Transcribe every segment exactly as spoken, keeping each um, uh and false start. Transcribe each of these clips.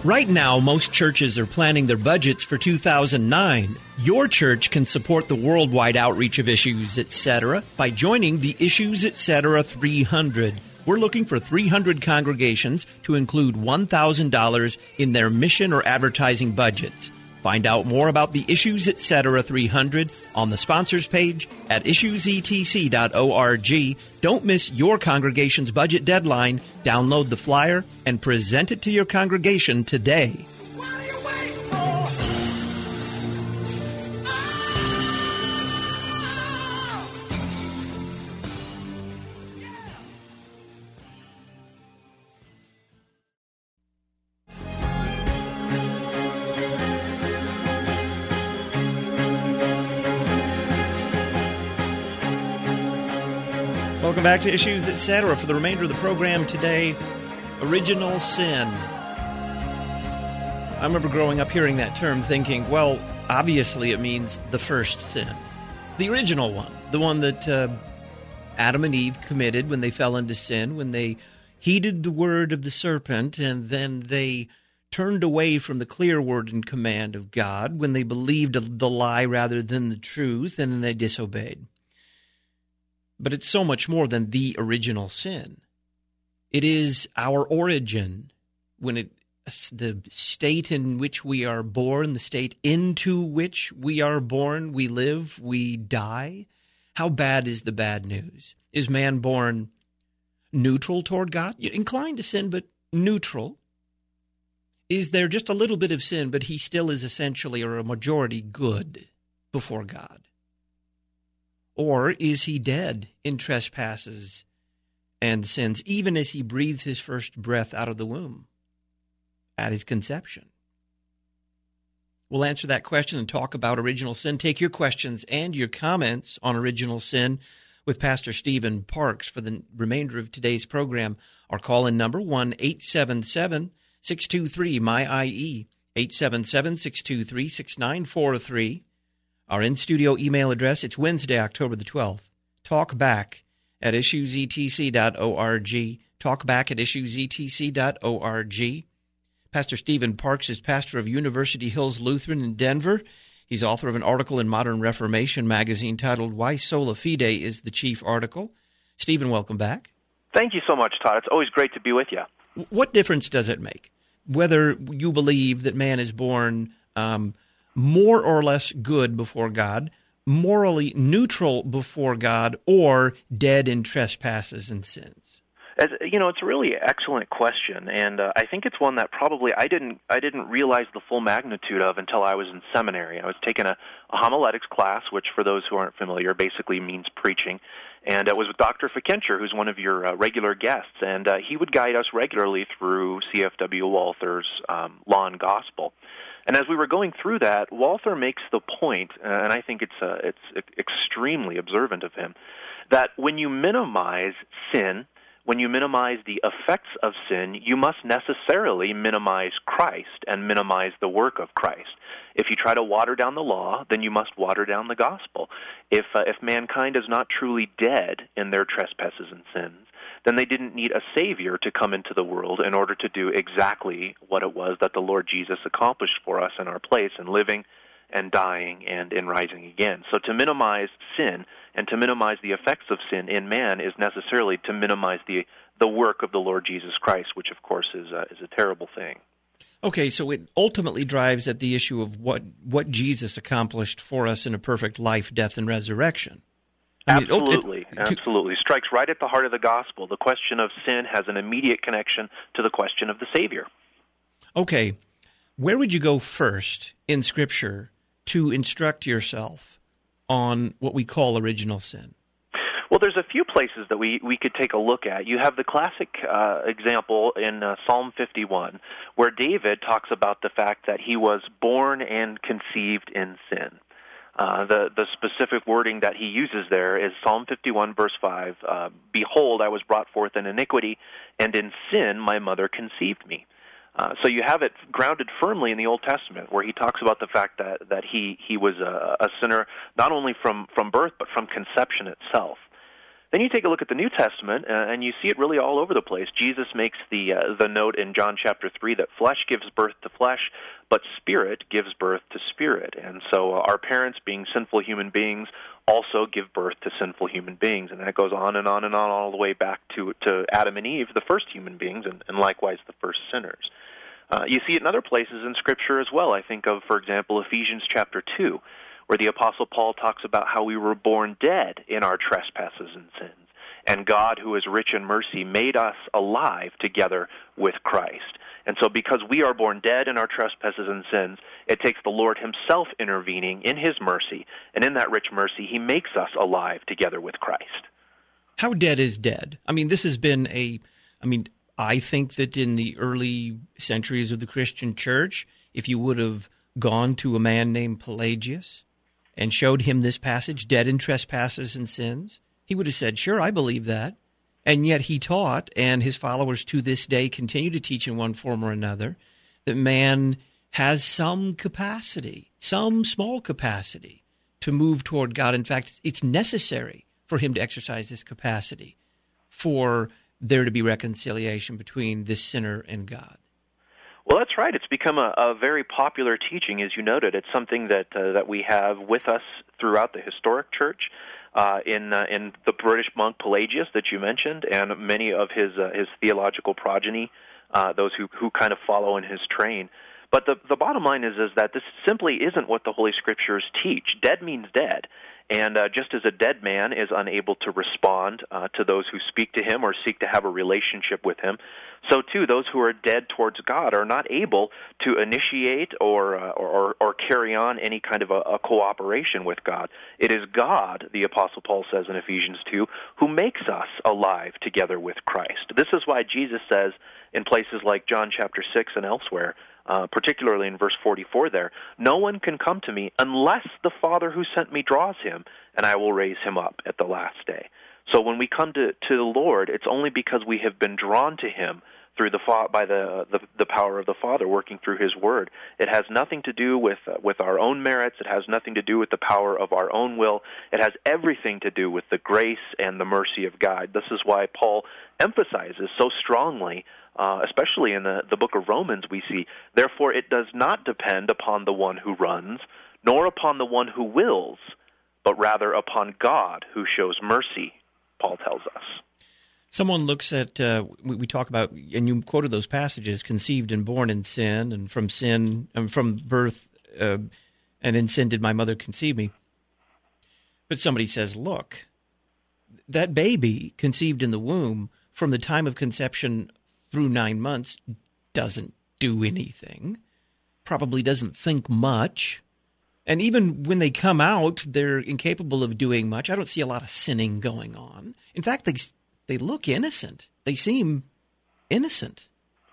Right now, most churches are planning their budgets for two thousand nine. Your church can support the worldwide outreach of Issues Etc. by joining the Issues Etc. three hundred. We're looking for three hundred congregations to include one thousand dollars in their mission or advertising budgets. Find out more about the Issues Etc. three hundred on the sponsors page at issues e t c dot org. Don't miss your congregation's budget deadline. Download the flyer and present it to your congregation today. Welcome back to Issues Etc. For the remainder of the program today, original sin. I remember growing up hearing that term thinking, well, obviously it means the first sin. The original one. The one that uh, Adam and Eve committed when they fell into sin, when they heeded the word of the serpent, and then they turned away from the clear word and command of God, when they believed the lie rather than the truth, and then they disobeyed. But it's so much more than the original sin. It is our origin, when it the state in which we are born, the state into which we are born, we live, we die. How bad is the bad news? Is man born neutral toward God? Inclined to sin, but neutral? Is there just a little bit of sin, but he still is essentially or a majority good before God? Or is he dead in trespasses and sins, even as he breathes his first breath out of the womb at his conception? We'll answer that question and talk about original sin. Take your questions and your comments on original sin with Pastor Stephen Parks for the remainder of today's program. Our call-in number, one eight seven seven, six two three, M Y I E, eight seven seven, six two three, six nine four three. Our in-studio email address, it's Wednesday, October the twelfth. Talkback at issues e t c dot org. Talkback at issues e t c dot org. Pastor Stephen Parks is pastor of University Hills Lutheran in Denver. He's author of an article in Modern Reformation magazine titled Why Sola Fide is the Chief Article. Stephen, welcome back. Thank you so much, Todd. It's always great to be with you. What difference does it make whether you believe that man is born um, more or less good before God, morally neutral before God, or dead in trespasses and sins? As, you know, it's a really excellent question, and uh, I think it's one that probably I didn't I didn't realize the full magnitude of until I was in seminary. I was taking a, a homiletics class, which, for those who aren't familiar, basically means preaching, and it was with Doctor Fikencher, who's one of your uh, regular guests, and uh, he would guide us regularly through C F W Walther's um, Law and Gospel. And as we were going through that, Walther makes the point, uh, and I think it's uh, it's extremely observant of him, that when you minimize sin, when you minimize the effects of sin, you must necessarily minimize Christ and minimize the work of Christ. If you try to water down the law, then you must water down the gospel. If uh, if mankind is not truly dead in their trespasses and sins, then they didn't need a Savior to come into the world in order to do exactly what it was that the Lord Jesus accomplished for us in our place in living and dying and in rising again. So to minimize sin and to minimize the effects of sin in man is necessarily to minimize the the work of the Lord Jesus Christ, which of course is a, is a terrible thing. Okay, so it ultimately drives at the issue of what, what Jesus accomplished for us in a perfect life, death, and resurrection. I mean, absolutely, it, it, absolutely. Strikes right at the heart of the gospel. The question of sin has an immediate connection to the question of the Savior. Okay, where would you go first in Scripture to instruct yourself on what we call original sin? Well, there's a few places that we, we could take a look at. You have the classic uh, example in uh, Psalm fifty-one, where David talks about the fact that he was born and conceived in sin. Uh, the, the specific wording that he uses there is Psalm fifty-one, verse five, uh, Behold, I was brought forth in iniquity, and in sin my mother conceived me. Uh, so you have it grounded firmly in the Old Testament, where he talks about the fact that, that he, he was a, a sinner not only from, from birth, but from conception itself. Then you take a look at the New Testament, uh, and you see it really all over the place. Jesus makes the uh, the note in John chapter three that flesh gives birth to flesh, but spirit gives birth to spirit. And so uh, our parents, being sinful human beings, also give birth to sinful human beings. And that goes on and on and on all the way back to, to Adam and Eve, the first human beings, and, and likewise the first sinners. Uh, you see it in other places in Scripture as well. I think of, for example, Ephesians chapter two, where the Apostle Paul talks about how we were born dead in our trespasses and sins, and God, who is rich in mercy, made us alive together with Christ. And so because we are born dead in our trespasses and sins, it takes the Lord himself intervening in his mercy, and in that rich mercy, he makes us alive together with Christ. How dead is dead? I mean, this has been a, I mean, I think that in the early centuries of the Christian church, if you would have gone to a man named Pelagius and showed him this passage, dead in trespasses and sins, he would have said, sure, I believe that. And yet he taught, and his followers to this day continue to teach in one form or another, that man has some capacity, some small capacity to move toward God. In fact, it's necessary for him to exercise this capacity for there to be reconciliation between this sinner and God. Well, that's right. It's become a, a very popular teaching, as you noted. It's something that uh, that we have with us throughout the historic church. Uh, in uh, in the British monk Pelagius that you mentioned, and many of his uh, his theological progeny, uh, those who, who kind of follow in his train. But the the bottom line is is that this simply isn't what the Holy Scriptures teach. Dead means dead. And uh, just as a dead man is unable to respond uh, to those who speak to him or seek to have a relationship with him, so too those who are dead towards God are not able to initiate or uh, or, or carry on any kind of a, a cooperation with God. It is God, the Apostle Paul says in Ephesians two, who makes us alive together with Christ. This is why Jesus says in places like John chapter six and elsewhere, Uh, particularly in verse forty-four there, no one can come to me unless the Father who sent me draws him, and I will raise him up at the last day. So when we come to, to the Lord, it's only because we have been drawn to him through the by the, the the power of the Father working through his word. It has nothing to do with uh, with our own merits. It has nothing to do with the power of our own will. It has everything to do with the grace and the mercy of God. This is why Paul emphasizes so strongly, uh, especially in the, the book of Romans, we see, therefore it does not depend upon the one who runs, nor upon the one who wills, but rather upon God who shows mercy, Paul tells us. Someone looks at, uh, we, we talk about, and you quoted those passages, conceived and born in sin, and from sin, and from birth, uh, and in sin did my mother conceive me. But somebody says, look, that baby conceived in the womb from the time of conception through nine months doesn't do anything, probably doesn't think much. And even when they come out, they're incapable of doing much. I don't see a lot of sinning going on. In fact, they they look innocent. They seem innocent.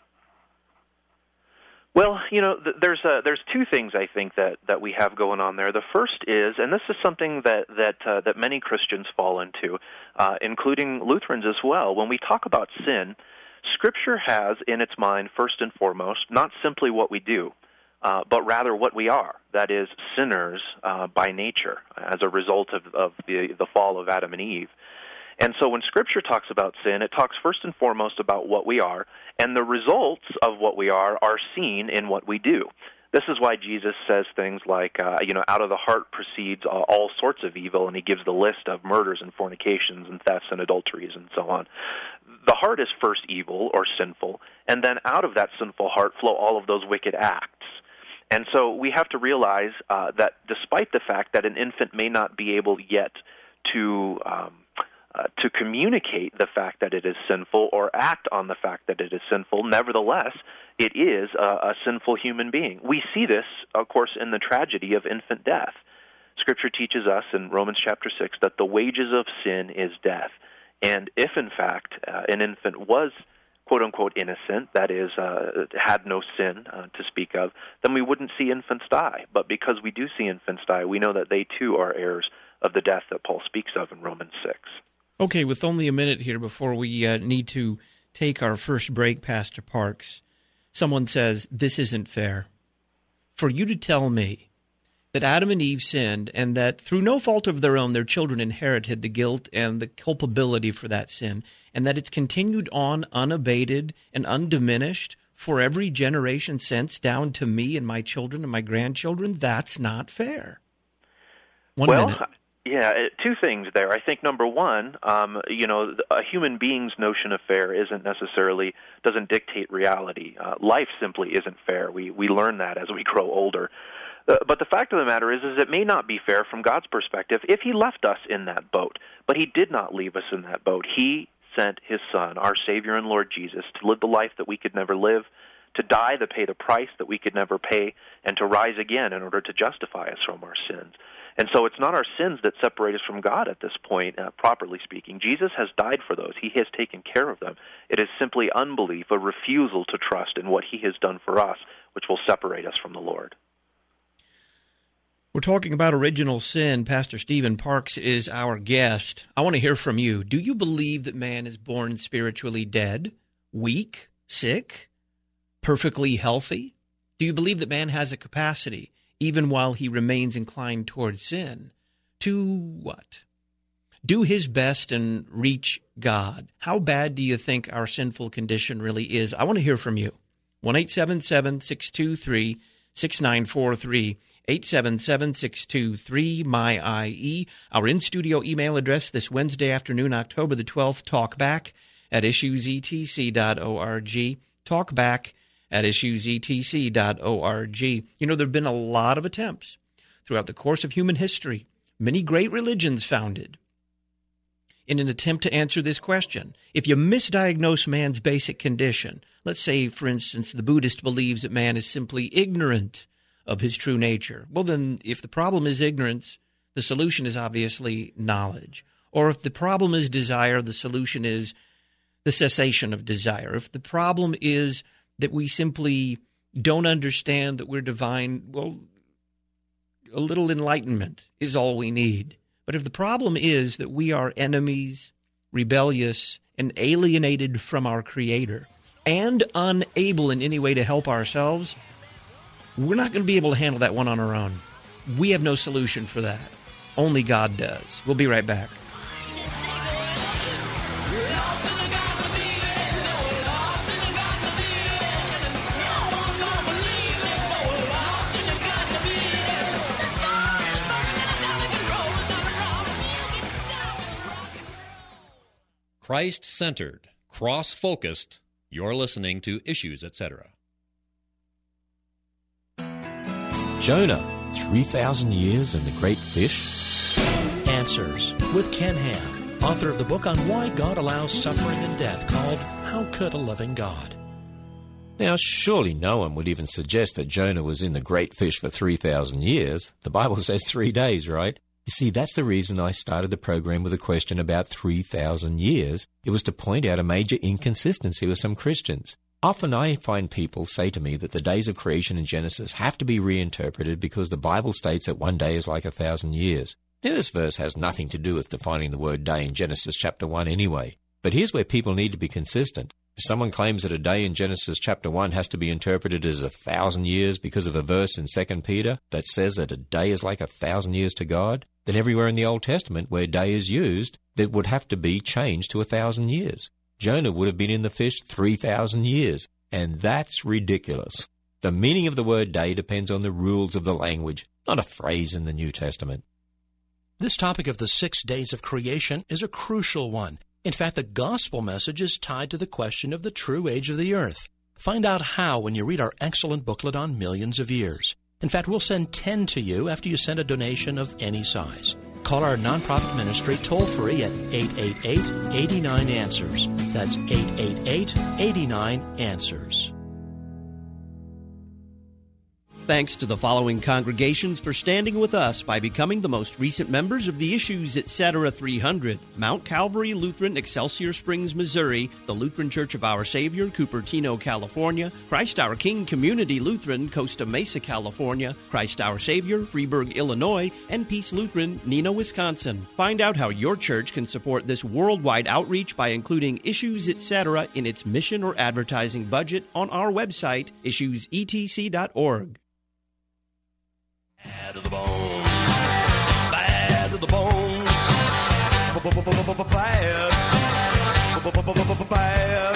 Well, you know, th- there's uh, there's two things I think that, that we have going on there. The first is, and this is something that that uh, that many Christians fall into, uh, including Lutherans as well. When we talk about sin, Scripture has in its mind, first and foremost, not simply what we do, uh, but rather what we are. That is, sinners uh, by nature, as a result of, of the, the fall of Adam and Eve. And so when Scripture talks about sin, it talks first and foremost about what we are, and the results of what we are are seen in what we do. This is why Jesus says things like, uh, you know, out of the heart proceeds uh, all sorts of evil, and he gives the list of murders and fornications and thefts and adulteries and so on. The heart is first evil or sinful, and then out of that sinful heart flow all of those wicked acts. And so we have to realize uh, that despite the fact that an infant may not be able yet to um, uh, to communicate the fact that it is sinful or act on the fact that it is sinful, nevertheless, it is a, a sinful human being. We see this, of course, in the tragedy of infant death. Scripture teaches us in Romans chapter six that the wages of sin is death. And if, in fact, uh, an infant was, quote-unquote, innocent, that is, uh, had no sin uh, to speak of, then we wouldn't see infants die. But because we do see infants die, we know that they, too, are heirs of the death that Paul speaks of in Romans six. Okay, with only a minute here before we uh, need to take our first break, Pastor Parks, someone says, this isn't fair. For you to tell me that Adam and Eve sinned, and that through no fault of their own, their children inherited the guilt and the culpability for that sin, and that it's continued on unabated and undiminished for every generation since, down to me and my children and my grandchildren, that's not fair. One well, minute. Yeah, two things there. I think number one, um, you know, a human being's notion of fair isn't necessarily, doesn't dictate reality. Uh, life simply isn't fair. We we learn that as we grow older. Uh, but the fact of the matter is, is it may not be fair from God's perspective if He left us in that boat. But He did not leave us in that boat. He sent His Son, our Savior and Lord Jesus, to live the life that we could never live, to die to pay the price that we could never pay, and to rise again in order to justify us from our sins. And so it's not our sins that separate us from God at this point, uh, properly speaking. Jesus has died for those. He has taken care of them. It is simply unbelief, a refusal to trust in what He has done for us, which will separate us from the Lord. We're talking about original sin. Pastor Stephen Parks is our guest. I want to hear from you. Do you believe that man is born spiritually dead, weak, sick, perfectly healthy? Do you believe that man has a capacity, even while he remains inclined towards sin, to what? Do his best and reach God. How bad do you think our sinful condition really is? I want to hear from you. one eight seven seven, six two three, six nine four three, eight seven seven, six two three, M Y I E. Our in-studio email address this Wednesday afternoon, October the twelfth, talkback at issues e t c dot org. Talkback at issues e t c dot org. You know, there have been a lot of attempts throughout the course of human history, many great religions founded, in an attempt to answer this question. If you misdiagnose man's basic condition, let's say, for instance, the Buddhist believes that man is simply ignorant of his true nature. Well, then, if the problem is ignorance, the solution is obviously knowledge. Or if the problem is desire, the solution is the cessation of desire. If the problem is that we simply don't understand that we're divine, well, a little enlightenment is all we need. But if the problem is that we are enemies, rebellious, and alienated from our Creator, and unable in any way to help ourselves, we're not going to be able to handle that one on our own. We have no solution for that. Only God does. We'll be right back. Christ-centered, cross-focused, you're listening to Issues, et cetera. Jonah, three thousand years and the great fish. Answers with Ken Ham, author of the book on why God allows suffering and death called How Could a Loving God? Now, surely no one would even suggest that Jonah was in the great fish for three thousand years. The Bible says three days, right? You see, that's the reason I started the program with a question about three thousand years. It was to point out a major inconsistency with some Christians. Often I find people say to me that the days of creation in Genesis have to be reinterpreted because the Bible states that one day is like a thousand years. Now, this verse has nothing to do with defining the word day in Genesis chapter one anyway. But here's where people need to be consistent. If someone claims that a day in Genesis chapter one has to be interpreted as a thousand years because of a verse in Second Peter that says that a day is like a thousand years to God, then everywhere in the Old Testament where day is used, that would have to be changed to a thousand years. Jonah would have been in the fish three thousand years, and that's ridiculous. The meaning of the word day depends on the rules of the language, not a phrase in the New Testament. This topic of the six days of creation is a crucial one. In fact, the gospel message is tied to the question of the true age of the earth. Find out how when you read our excellent booklet on millions of years. In fact, we'll send ten to you after you send a donation of any size. Call our nonprofit ministry toll-free at eight eight eight, eight nine, answers. That's eight eight eight, eight nine, answers. Thanks to the following congregations for standing with us by becoming the most recent members of the Issues, et cetera three hundred. Mount Calvary Lutheran, Excelsior Springs, Missouri. The Lutheran Church of Our Savior, Cupertino, California. Christ Our King Community Lutheran, Costa Mesa, California. Christ Our Savior, Freeburg, Illinois. And Peace Lutheran, Neenah, Wisconsin. Find out how your church can support this worldwide outreach by including Issues, et cetera in its mission or advertising budget on our website, issues e t c dot org. Bad to the bone. Bad to the bone. Bad. Bad.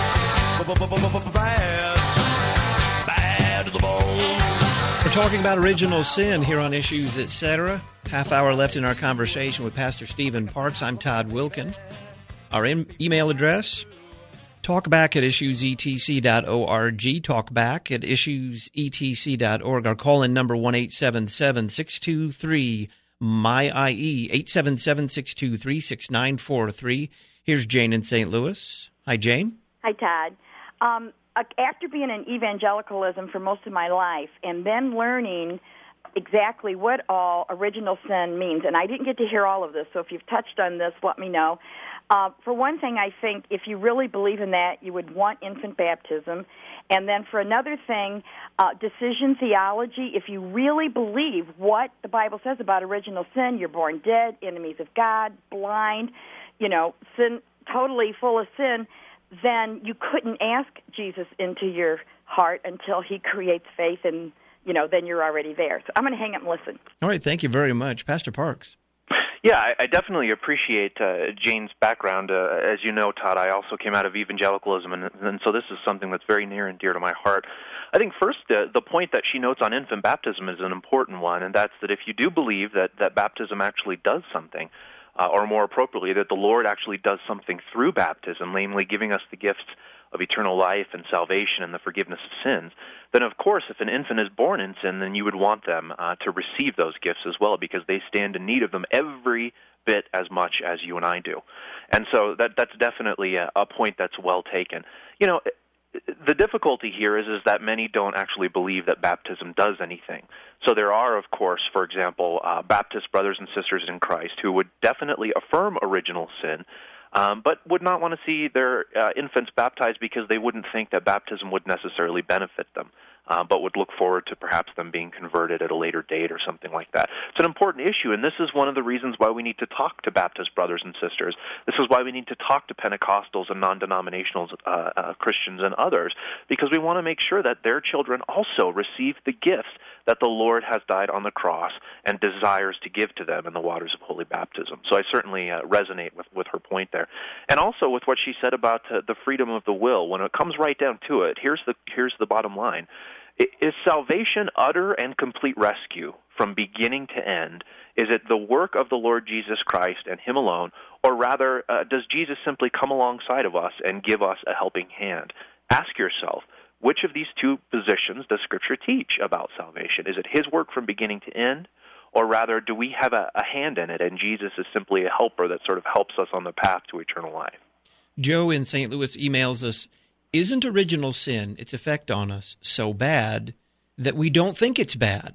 Bad. Bad to the bone. We're talking about original sin here on Issues, et cetera. Half hour left in our conversation with Pastor Stephen Parks. I'm Todd Wilkin. Our in- email address, talkback at issues e t c dot org, talkback at issues e t c dot org. Our call-in number, one eight seven seven, six two three, M Y I E, eight seven seven, six two three, six nine four three. Here's Jane in Saint Louis. Hi, Jane. Hi, Todd. Um, after being in evangelicalism for most of my life and then learning exactly what all original sin means, and I didn't get to hear all of this, so if you've touched on this, let me know. Uh, for one thing, I think if you really believe in that, you would want infant baptism. And then for another thing, uh, decision theology, if you really believe what the Bible says about original sin, you're born dead, enemies of God, blind, you know, sin, totally full of sin, then you couldn't ask Jesus into your heart until he creates faith, and, you know, then you're already there. So I'm going to hang up and listen. All right, thank you very much. Pastor Parks. Yeah, I, I definitely appreciate uh, Jane's background. Uh, as you know, Todd, I also came out of evangelicalism, and, and so this is something that's very near and dear to my heart. I think first, uh, the point that she notes on infant baptism is an important one, and that's that if you do believe that, that baptism actually does something, uh, or more appropriately, that the Lord actually does something through baptism, namely giving us the gifts of eternal life and salvation and the forgiveness of sins, then of course if an infant is born in sin, then you would want them uh, to receive those gifts as well, because they stand in need of them every bit as much as you and I do. And so that that's definitely a, a point that's well taken. You know, the difficulty here is, is that many don't actually believe that baptism does anything. So there are, of course, for example, uh, Baptist brothers and sisters in Christ who would definitely affirm original sin, Um, but would not want to see their uh, infants baptized because they wouldn't think that baptism would necessarily benefit them, uh, but would look forward to perhaps them being converted at a later date or something like that. It's an important issue, and this is one of the reasons why we need to talk to Baptist brothers and sisters. This is why we need to talk to Pentecostals and non-denominational uh, uh, Christians and others, because we want to make sure that their children also receive the gifts that the Lord has died on the cross and desires to give to them in the waters of holy baptism. So I certainly uh, resonate with, with her point there. And also with what she said about uh, the freedom of the will. When it comes right down to it, here's the here's the bottom line. Is salvation utter and complete rescue from beginning to end? Is it the work of the Lord Jesus Christ and him alone? Or rather, uh, does Jesus simply come alongside of us and give us a helping hand? Ask yourself, which of these two positions does Scripture teach about salvation? Is it his work from beginning to end, or rather, do we have a, a hand in it, and Jesus is simply a helper that sort of helps us on the path to eternal life? Joe in Saint Louis emails us, isn't original sin, its effect on us, so bad that we don't think it's bad?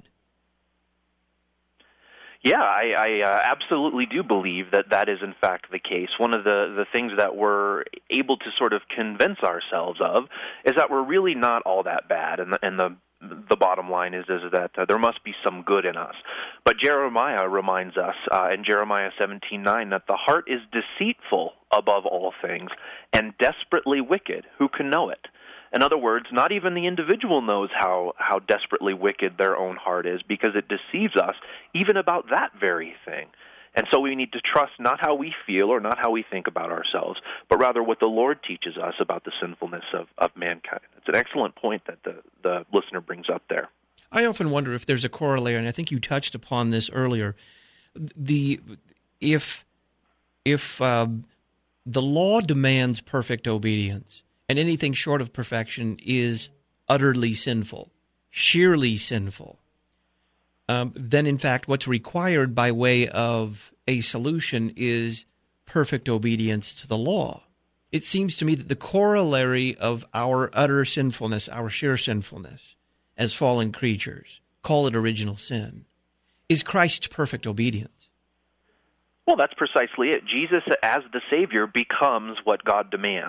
Yeah, I, I uh, absolutely do believe that that is in fact the case. One of the, the things that we're able to sort of convince ourselves of is that we're really not all that bad, and the, and the the bottom line is is that uh, there must be some good in us. But Jeremiah reminds us uh, in Jeremiah seventeen nine that the heart is deceitful above all things and desperately wicked. Who can know it? In other words, not even the individual knows how, how desperately wicked their own heart is, because it deceives us even about that very thing. And so we need to trust not how we feel or not how we think about ourselves, but rather what the Lord teaches us about the sinfulness of, of mankind. It's an excellent point that the, the listener brings up there. I often wonder if there's a corollary, and I think you touched upon this earlier. The if if um, the law demands perfect obedience, and anything short of perfection is utterly sinful, sheerly sinful, um, then in fact what's required by way of a solution is perfect obedience to the law. It seems to me that the corollary of our utter sinfulness, our sheer sinfulness as fallen creatures, call it original sin, is Christ's perfect obedience. Well, that's precisely it. Jesus, as the Savior, becomes what God demands.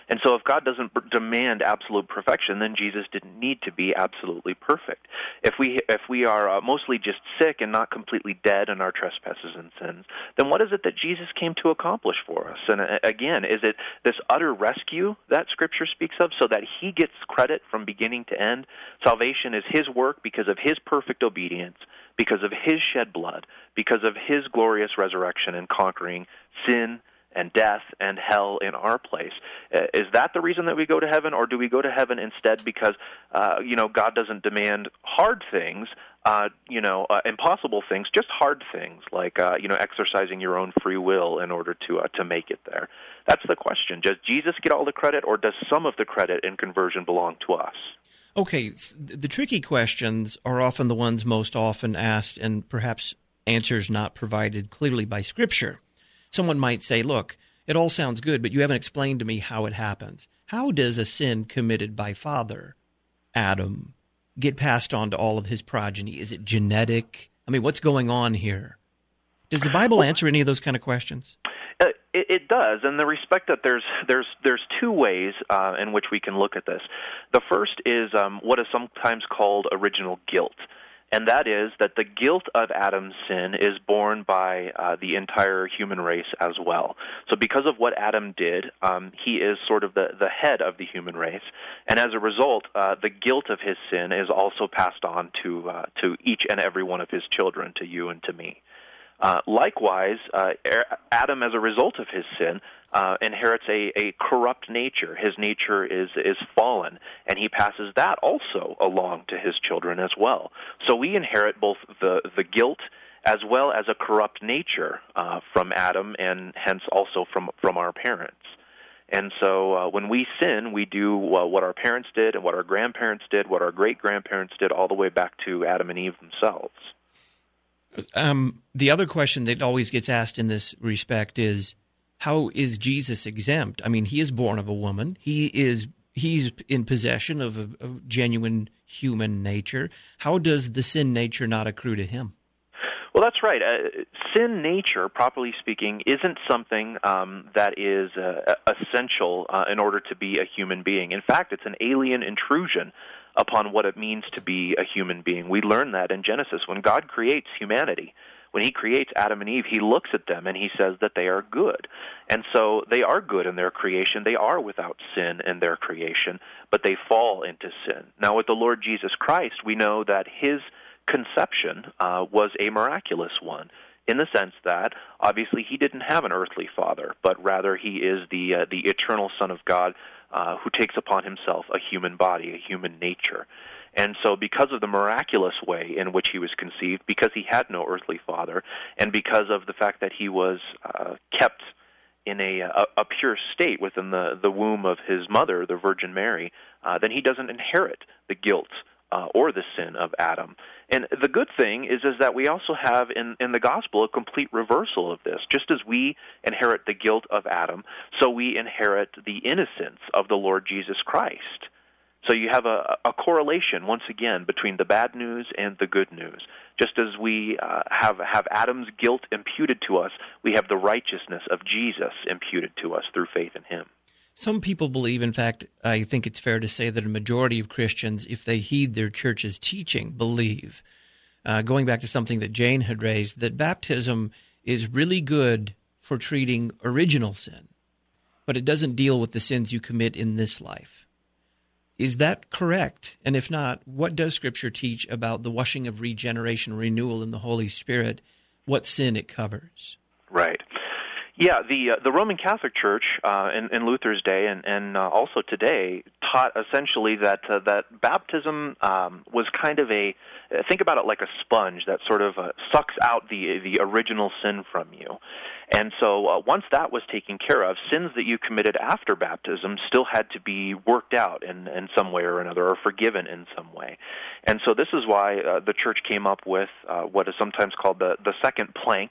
And so if God doesn't b- demand absolute perfection, then Jesus didn't need to be absolutely perfect. If we if we are uh, mostly just sick and not completely dead in our trespasses and sins, then what is it that Jesus came to accomplish for us? And uh, again, is it this utter rescue that Scripture speaks of so that he gets credit from beginning to end? Salvation is his work because of his perfect obedience, because of his shed blood, because of his glorious resurrection and conquering sin and death and hell in our place. Uh, is that the reason that we go to heaven, or do we go to heaven instead because, uh, you know, God doesn't demand hard things, uh, you know, uh, impossible things, just hard things like, uh, you know, exercising your own free will in order to uh, to make it there? That's the question. Does Jesus get all the credit, or does some of the credit in conversion belong to us? Okay, the tricky questions are often the ones most often asked and perhaps answers not provided clearly by Scripture. Someone might say, look, it all sounds good, but you haven't explained to me how it happens. How does a sin committed by father, Adam, get passed on to all of his progeny? Is it genetic? I mean, what's going on here? Does the Bible answer any of those kind of questions? Uh, it, it does, in the respect that there's there's there's two ways uh, in which we can look at this. The first is um, what is sometimes called original guilt. And that is that the guilt of Adam's sin is borne by uh, the entire human race as well. So because of what Adam did, um, he is sort of the, the head of the human race. And as a result, uh, the guilt of his sin is also passed on to uh, to each and every one of his children, to you and to me. Uh, likewise, uh, Adam, as a result of his sin, uh, inherits a, a corrupt nature. His nature is is fallen, and he passes that also along to his children as well. So we inherit both the, the guilt as well as a corrupt nature uh, from Adam, and hence also from, from our parents. And so uh, when we sin, we do uh, what our parents did and what our grandparents did, what our great-grandparents did, all the way back to Adam and Eve themselves. Um, the other question that always gets asked in this respect is, how is Jesus exempt? I mean, he is born of a woman. He is he's in possession of a, a genuine human nature. How does the sin nature not accrue to him? Well, that's right. Uh, sin nature, properly speaking, isn't something um, that is uh, essential uh, in order to be a human being. In fact, it's an alien intrusion upon what it means to be a human being. We learn that in Genesis. When God creates humanity, when he creates Adam and Eve, he looks at them and he says that they are good. And so they are good in their creation. They are without sin in their creation, but they fall into sin. Now, with the Lord Jesus Christ, we know that his conception uh, was a miraculous one, in the sense that, obviously, he didn't have an earthly father, but rather he is the uh, the eternal Son of God, Uh, who takes upon himself a human body, a human nature. And so because of the miraculous way in which he was conceived, because he had no earthly father, and because of the fact that he was uh, kept in a, a, a pure state within the, the womb of his mother, the Virgin Mary, uh, then he doesn't inherit the guilt uh, or the sin of Adam. And the good thing is is that we also have in, in the gospel a complete reversal of this. Just as we inherit the guilt of Adam, so we inherit the innocence of the Lord Jesus Christ. So you have a, a correlation, once again, between the bad news and the good news. Just as we uh, have, have Adam's guilt imputed to us, we have the righteousness of Jesus imputed to us through faith in him. Some people believe, in fact, I think it's fair to say that a majority of Christians, if they heed their church's teaching, believe, uh, going back to something that Jane had raised, that baptism is really good for treating original sin, but it doesn't deal with the sins you commit in this life. Is that correct? And if not, what does Scripture teach about the washing of regeneration, renewal in the Holy Spirit, what sin it covers? Right. Yeah, the uh, the Roman Catholic Church uh, in, in Luther's day and, and uh, also today taught essentially that uh, that baptism um, was kind of a, think about it like a sponge that sort of uh, sucks out the the original sin from you. And so uh, once that was taken care of, sins that you committed after baptism still had to be worked out in, in some way or another, or forgiven in some way. And so this is why uh, the Church came up with uh, what is sometimes called the, the second plank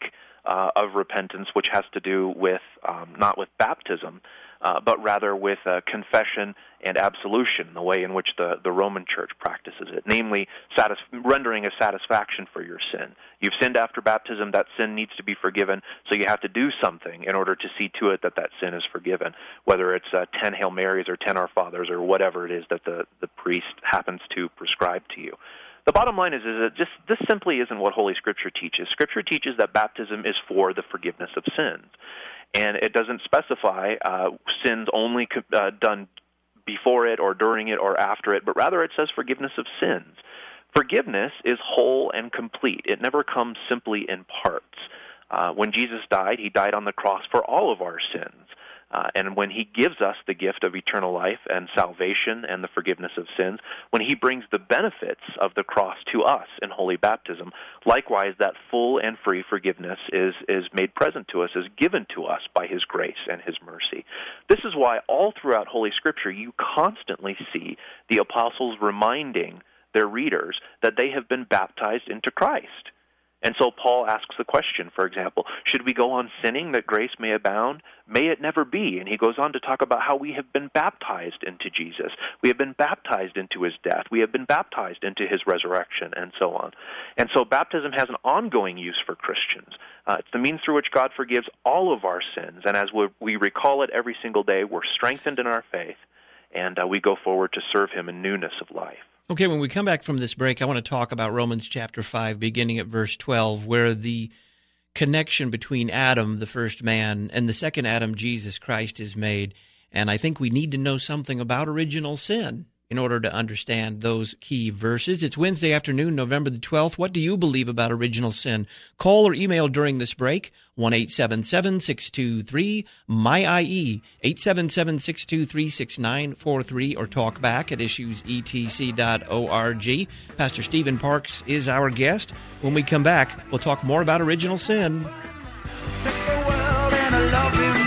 uh, of repentance, which has to do with um, not with baptism, uh, but rather with uh, confession and absolution, the way in which the, the Roman Church practices it, namely satis- rendering a satisfaction for your sin. You've sinned after baptism, that sin needs to be forgiven, so you have to do something in order to see to it that that sin is forgiven, whether it's uh, ten Hail Marys or ten Our Fathers or whatever it is that the, the priest happens to prescribe to you. The bottom line is, is that just this simply isn't what Holy Scripture teaches. Scripture teaches that baptism is for the forgiveness of sins, and it doesn't specify uh, sins only uh, done before it or during it or after it, but rather it says forgiveness of sins. Forgiveness is whole and complete. It never comes simply in parts. Uh, when Jesus died, he died on the cross for all of our sins. Uh, and when he gives us the gift of eternal life and salvation and the forgiveness of sins, when he brings the benefits of the cross to us in holy baptism, likewise that full and free forgiveness is, is made present to us, is given to us by his grace and his mercy. This is why all throughout Holy Scripture you constantly see the apostles reminding their readers that they have been baptized into Christ. And so Paul asks the question, for example, should we go on sinning that grace may abound? May it never be. And he goes on to talk about how we have been baptized into Jesus. We have been baptized into his death. We have been baptized into his resurrection, and so on. And so baptism has an ongoing use for Christians. Uh, it's the means through which God forgives all of our sins. And as we, we recall it every single day, we're strengthened in our faith, and uh, we go forward to serve him in newness of life. Okay, when we come back from this break, I want to talk about Romans chapter five, beginning at verse twelve, where the connection between Adam, the first man, and the second Adam, Jesus Christ, is made. And I think we need to know something about original sin in order to understand those key verses. It's Wednesday afternoon, November the twelfth. What do you believe about original sin? Call or email during this break, one eight seven seven, six two three, M Y I E, eight seven seven, six two three, six nine four three, or talk back at issues e t c dot org. Pastor Stephen Parks is our guest. When we come back, we'll talk more about original sin. Take the world in a loving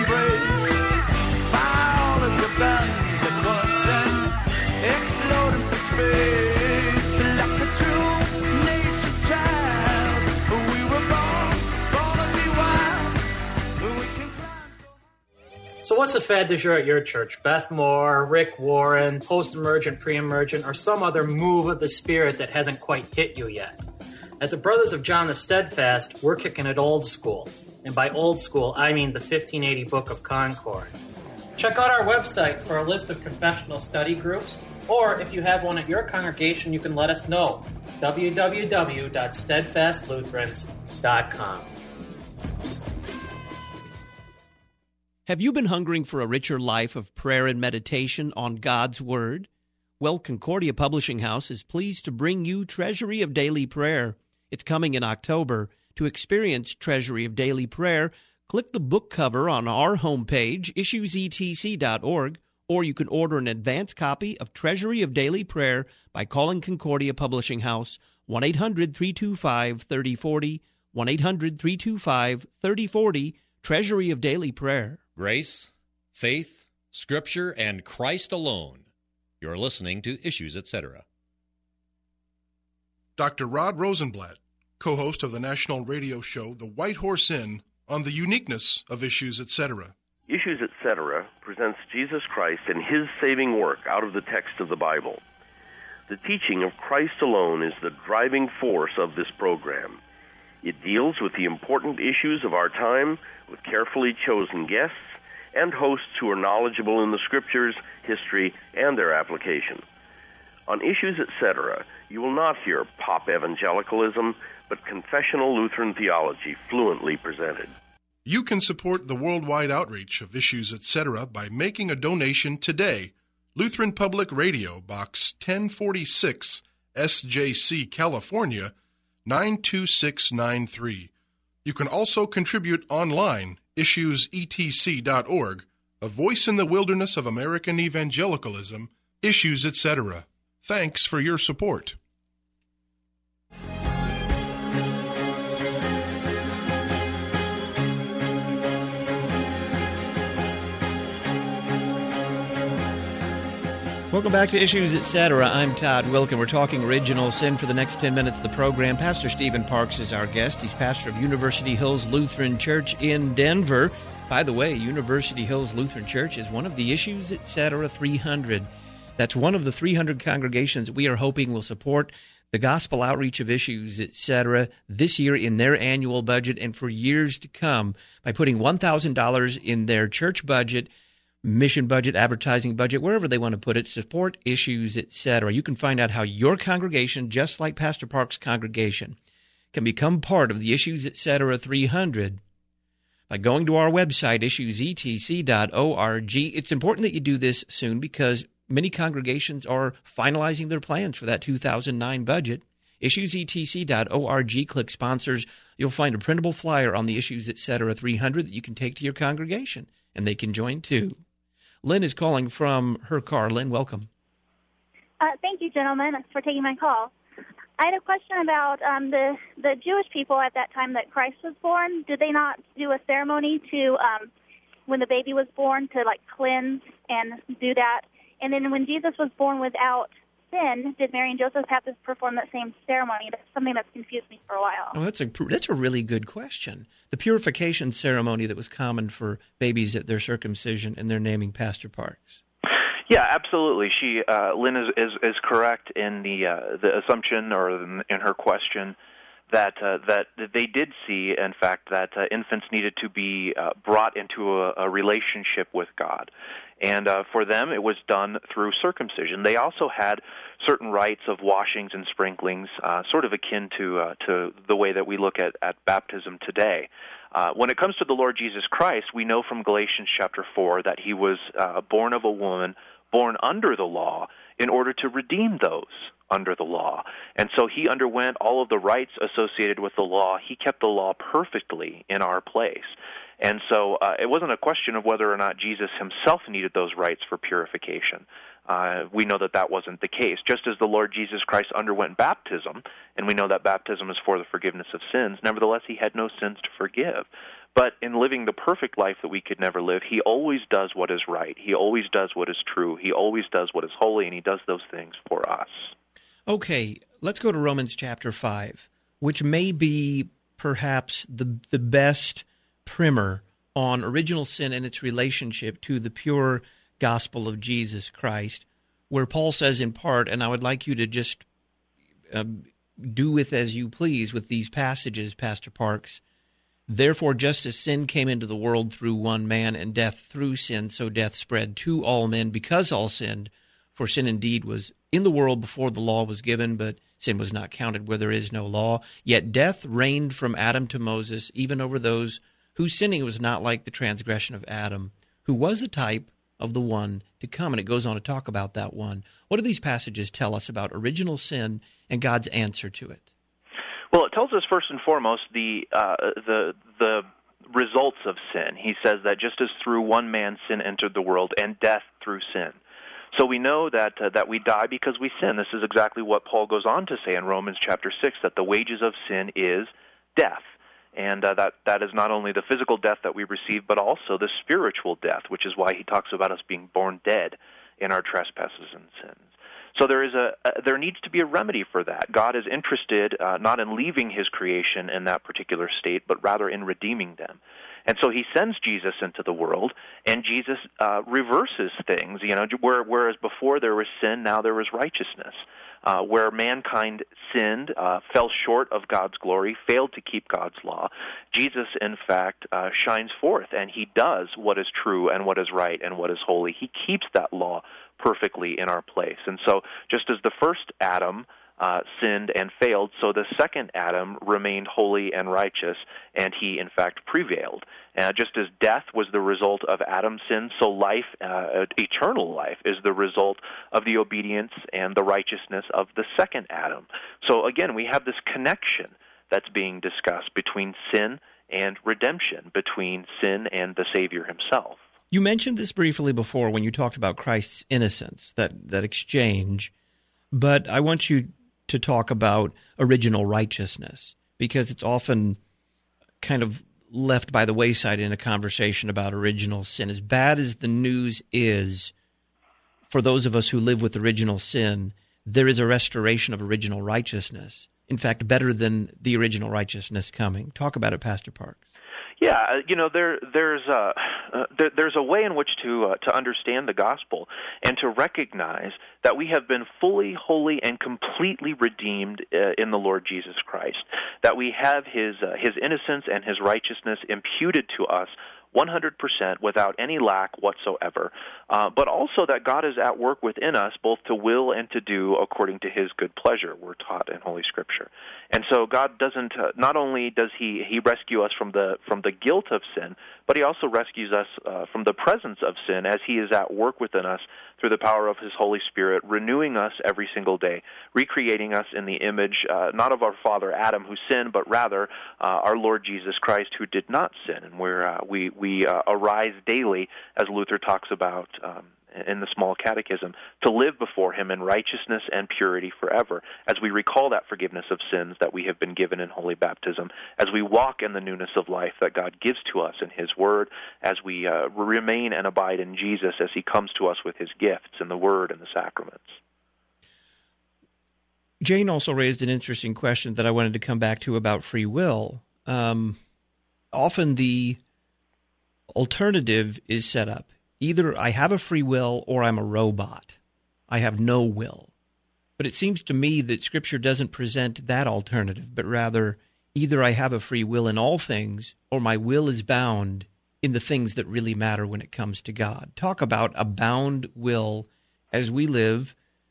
embrace. Buy all of your guns at once and explode into space. Like a true nature's child, we were born, born to be wild. We can climb. So what's the fad du jour at your church? Beth Moore, Rick Warren, post-emergent, pre-emergent, or some other move of the Spirit that hasn't quite hit you yet? At the Brothers of John the Steadfast, we're kicking it old school. And by old school, I mean the fifteen eighty Book of Concord. Check out our website for a list of confessional study groups, or if you have one at your congregation, you can let us know. w w w dot steadfast lutherans dot com. Have you been hungering for a richer life of prayer and meditation on God's Word? Well, Concordia Publishing House is pleased to bring you Treasury of Daily Prayer. It's coming in October. To experience Treasury of Daily Prayer, click the book cover on our homepage, issues e t c dot org, or you can order an advance copy of Treasury of Daily Prayer by calling Concordia Publishing House, one eight hundred, three two five, three oh four oh, one eight hundred, three two five, three oh four oh, Treasury of Daily Prayer. Grace, faith, Scripture, and Christ alone. You're listening to Issues, et cetera. Doctor Rod Rosenblatt, co-host of the national radio show The White Horse Inn, on the uniqueness of Issues, et cetera. Issues, et cetera presents Jesus Christ and his saving work out of the text of the Bible. The teaching of Christ alone is the driving force of this program. It deals with the important issues of our time with carefully chosen guests and hosts who are knowledgeable in the Scriptures, history, and their application. On Issues, et cetera, you will not hear pop evangelicalism, but confessional Lutheran theology fluently presented. You can support the worldwide outreach of Issues, et cetera by making a donation today. Lutheran Public Radio, Box ten forty-six, S J C, California, nine two six nine three. You can also contribute online, issues e t c dot org, a voice in the wilderness of American evangelicalism, Issues, et cetera. Thanks for your support. Welcome back to Issues, et cetera. I'm Todd Wilkin. We're talking original sin for the next ten minutes of the program. Pastor Stephen Parks is our guest. He's pastor of University Hills Lutheran Church in Denver. By the way, University Hills Lutheran Church is one of the Issues, et cetera three hundred. That's one of the three hundred congregations we are hoping will support the gospel outreach of Issues, et cetera this year in their annual budget and for years to come by putting one thousand dollars in their church budget, mission budget, advertising budget, wherever they want to put it, support Issues, et cetera. You can find out how your congregation, just like Pastor Parks' congregation, can become part of the Issues, et cetera three hundred by going to our website, issues e t c dot org. It's important that you do this soon because many congregations are finalizing their plans for that two thousand nine budget. issues e t c dot org, click sponsors. You'll find a printable flyer on the Issues, et cetera three hundred that you can take to your congregation, and they can join too. Lynn is calling from her car. Lynn, welcome. Uh, thank you, gentlemen, for taking my call. I had a question about um, the, the Jewish people at that time that Christ was born. Did they not do a ceremony to, um, when the baby was born, to, like, cleanse and do that? And then when Jesus was born without sin, did Mary and Joseph have to perform that same ceremony? That's something that's confused me for a while. Oh, that's a that's a really good question. The purification ceremony that was common for babies at their circumcision and their naming, Pastor Parks. Yeah, absolutely. She uh, Lynn is, is is correct in the uh, the assumption or in her question that uh, that they did see, in fact, that uh, infants needed to be uh, brought into a, a relationship with God. And uh, for them, it was done through circumcision. They also had certain rites of washings and sprinklings, uh, sort of akin to uh, to the way that we look at, at baptism today. Uh, when it comes to the Lord Jesus Christ, we know from Galatians chapter four that he was uh, born of a woman, born under the law, in order to redeem those under the law. And so he underwent all of the rites associated with the law. He kept the law perfectly in our place. And so uh, it wasn't a question of whether or not Jesus himself needed those rites for purification. Uh, we know that that wasn't the case. Just as the Lord Jesus Christ underwent baptism, and we know that baptism is for the forgiveness of sins, nevertheless he had no sins to forgive. But in living the perfect life that we could never live, he always does what is right. He always does what is true. He always does what is holy, and he does those things for us. Okay, let's go to Romans chapter five, which may be perhaps the the best primer on original sin and its relationship to the pure gospel of Jesus Christ, where Paul says in part, and I would like you to just uh, do with as you please with these passages, Pastor Parks, therefore just as sin came into the world through one man, and death through sin, so death spread to all men because all sinned. For sin indeed was in the world before the law was given, but sin was not counted where there is no law. Yet death reigned from Adam to Moses, even over those whose sinning was not like the transgression of Adam, who was a type of the one to come. And it goes on to talk about that one. What do these passages tell us about original sin and God's answer to it? Well, it tells us first and foremost the uh, the the results of sin. He says that just as through one man sin entered the world, and death through sin. So we know that uh, that we die because we sin. This is exactly what Paul goes on to say in Romans chapter six, that the wages of sin is death. And uh, that that is not only the physical death that we receive, but also the spiritual death, which is why he talks about us being born dead in our trespasses and sins. So there is a, a there needs to be a remedy for that. God is interested uh, not in leaving his creation in that particular state, but rather in redeeming them. And so he sends Jesus into the world, and Jesus uh, reverses things. You know, where, whereas before there was sin, now there is righteousness. Uh, where mankind sinned, uh, fell short of God's glory, failed to keep God's law, Jesus, in fact, uh, shines forth, and he does what is true and what is right and what is holy. He keeps that law perfectly in our place. And so just as the first Adam uh, sinned and failed, so the second Adam remained holy and righteous, and he, in fact, prevailed. Uh, just as death was the result of Adam's sin, so life, uh, eternal life, is the result of the obedience and the righteousness of the second Adam. So again, we have this connection that's being discussed between sin and redemption, between sin and the Savior himself. You mentioned this briefly before when you talked about Christ's innocence, that, that exchange, but I want you to talk about original righteousness, because it's often kind of left by the wayside in a conversation about original sin. As bad as the news is for those of us who live with original sin, there is a restoration of original righteousness. In fact, better than the original righteousness coming. Talk about it, Pastor Parks. Yeah, you know, there there's a uh, there, there's a way in which to uh, to understand the gospel and to recognize that we have been fully, wholly, and completely redeemed uh, in the Lord Jesus Christ. That we have His uh, His innocence and His righteousness imputed to us one hundred percent without any lack whatsoever, uh, but also that God is at work within us both to will and to do according to His good pleasure, we're taught in Holy Scripture. And so God doesn't, uh, not only does He He rescue us from the from the guilt of sin, but He also rescues us uh, from the presence of sin as He is at work within us through the power of His Holy Spirit, renewing us every single day, recreating us in the image, uh, not of our father Adam who sinned, but rather uh, our Lord Jesus Christ who did not sin. And where uh, we, we uh, arise daily, as Luther talks about um, in the Small Catechism, to live before Him in righteousness and purity forever, as we recall that forgiveness of sins that we have been given in holy baptism, as we walk in the newness of life that God gives to us in His Word, as we uh, remain and abide in Jesus as He comes to us with His gifts in the Word and the sacraments. Jane also raised an interesting question that I wanted to come back to about free will. Um, often the alternative is set up. Either I have a free will or I'm a robot. I have no will. But it seems to me that Scripture doesn't present that alternative, but rather either I have a free will in all things or my will is bound in the things that really matter when it comes to God. Talk about a bound will as we live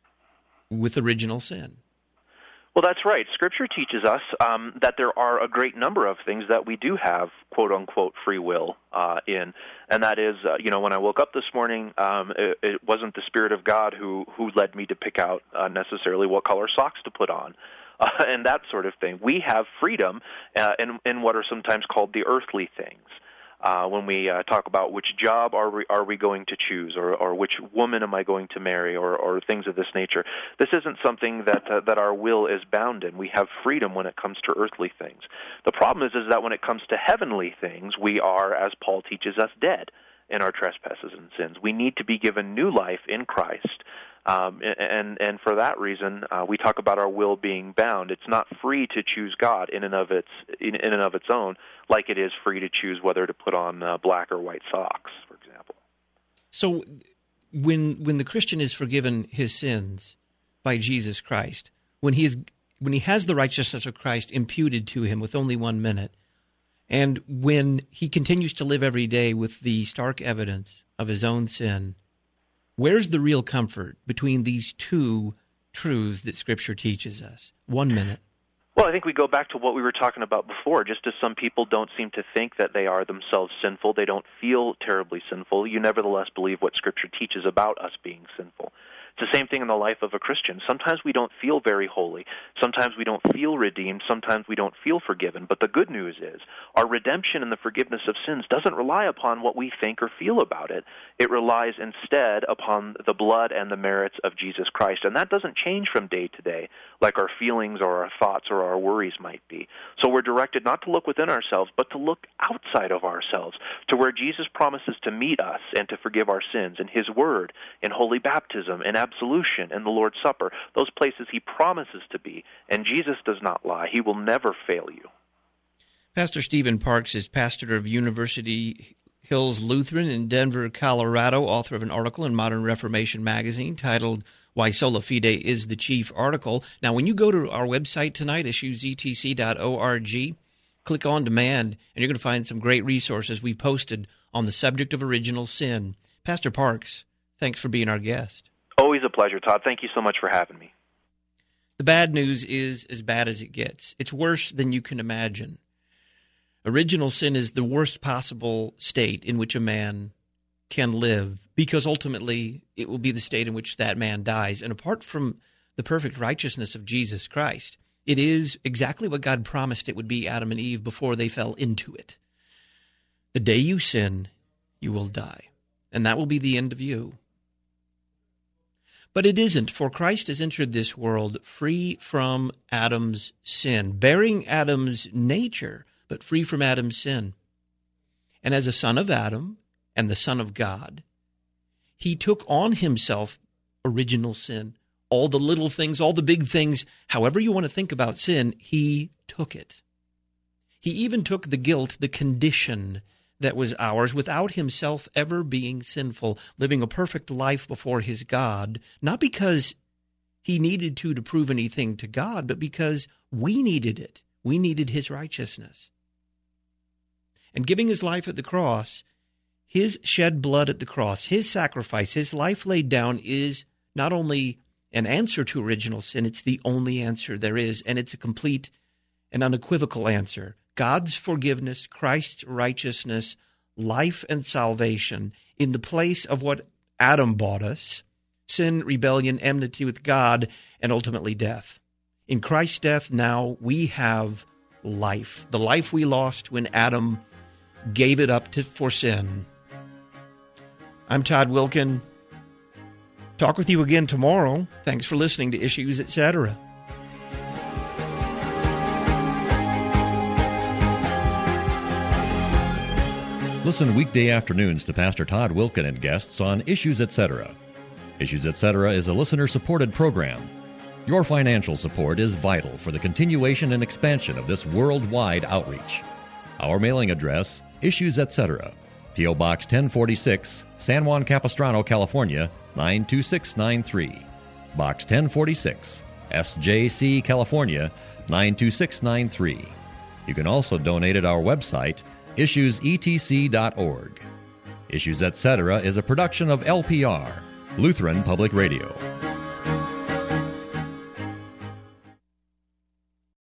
with original sin. Well, that's right. Scripture teaches us um, that there are a great number of things that we do have, quote-unquote, free will uh, in, and that is, uh, you know, when I woke up this morning, um, it, it wasn't the Spirit of God who, who led me to pick out uh, necessarily what color socks to put on, uh, and that sort of thing. We have freedom uh, in, in what are sometimes called the earthly things. Uh, when we uh, talk about which job are we are we going to choose, or, or which woman am I going to marry, or, or things of this nature, this isn't something that uh, that our will is bound in. We have freedom when it comes to earthly things. The problem is, is that when it comes to heavenly things, we are, as Paul teaches us, dead in our trespasses and sins. We need to be given new life in Christ. Um, and and for that reason, uh, we talk about our will being bound. It's not free to choose God in and of its in, in and of its own, like it is free to choose whether to put on uh, black or white socks, for example. So, when when the Christian is forgiven his sins by Jesus Christ, when he is when he has the righteousness of Christ imputed to him with only one minute, and when he continues to live every day with the stark evidence of his own sin, where's the real comfort between these two truths that Scripture teaches us? One minute. Well, I think we go back to what we were talking about before. Just as some people don't seem to think that they are themselves sinful, they don't feel terribly sinful, you nevertheless believe what Scripture teaches about us being sinful. It's the same thing in the life of a Christian. Sometimes we don't feel very holy. Sometimes we don't feel redeemed. Sometimes we don't feel forgiven. But the good news is our redemption and the forgiveness of sins doesn't rely upon what we think or feel about it. It relies instead upon the blood and the merits of Jesus Christ. And that doesn't change from day to day like our feelings or our thoughts or our worries might be. So we're directed not to look within ourselves, but to look outside of ourselves, to where Jesus promises to meet us and to forgive our sins in His Word, in holy baptism, in absolution, in the Lord's Supper, those places He promises to be. And Jesus does not lie. He will never fail you. Pastor Stephen Parks is pastor of University Hills Lutheran in Denver, Colorado, author of an article in Modern Reformation magazine titled Why Sola Fide is the Chief Article. Now, when you go to our website tonight, issues e t c dot org, click on Demand, and you're going to find some great resources we've posted on the subject of original sin. Pastor Parks, thanks for being our guest. Always a pleasure, Todd. Thank you so much for having me. The bad news is as bad as it gets. It's worse than you can imagine. Original sin is the worst possible state in which a man can live, because ultimately it will be the state in which that man dies. And apart from the perfect righteousness of Jesus Christ, it is exactly what God promised it would be Adam and Eve before they fell into it. The day you sin, you will die, and that will be the end of you. But it isn't, for Christ has entered this world free from Adam's sin, bearing Adam's nature, but free from Adam's sin. And as a son of Adam and the Son of God, he took on himself original sin. All the little things, all the big things, however you want to think about sin, he took it. He even took the guilt, the condition that was ours, without himself ever being sinful, living a perfect life before his God, not because he needed to to prove anything to God, but because we needed it. We needed his righteousness. And giving his life at the cross, his shed blood at the cross, his sacrifice, his life laid down is not only an answer to original sin, it's the only answer there is, and it's a complete and unequivocal answer. God's forgiveness, Christ's righteousness, life and salvation in the place of what Adam bought us, sin, rebellion, enmity with God, and ultimately death. In Christ's death, now we have life, the life we lost when Adam gave it up to, for sin. I'm Todd Wilken. Talk with you again tomorrow. Thanks for listening to Issues, et cetera. Listen weekday afternoons to Pastor Todd Wilken and guests on Issues, et cetera. Issues, et cetera is a listener-supported program. Your financial support is vital for the continuation and expansion of this worldwide outreach. Our mailing address, Issues, et cetera. P O. Box ten forty-six, San Juan Capistrano, California, nine two six nine three. Box ten forty-six, S J C, California, nine two six nine three. You can also donate at our website, issues e t c dot org. Issues, et cetera is a production of L P R, Lutheran Public Radio.